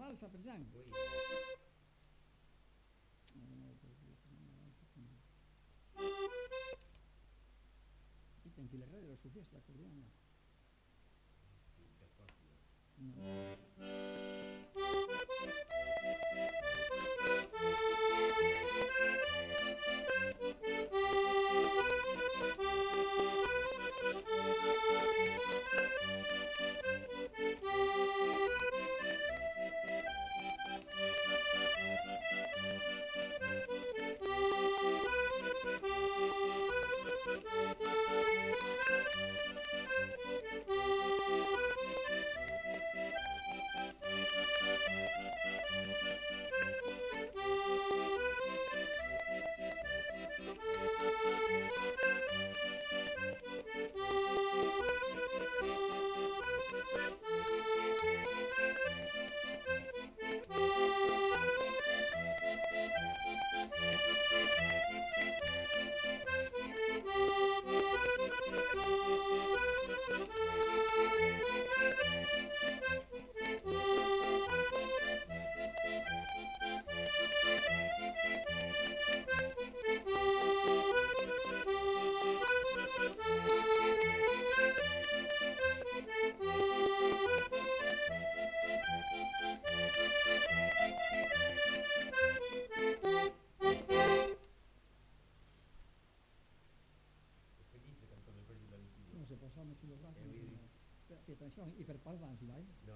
sta pensando. Oui. Dicen que le radio lo suggesta acordeón. È facile. No. Felice cantò nel Paese della Natura. Non si può mucho lograr. Vedi? Che attenzione, iperparlanti, vai. No,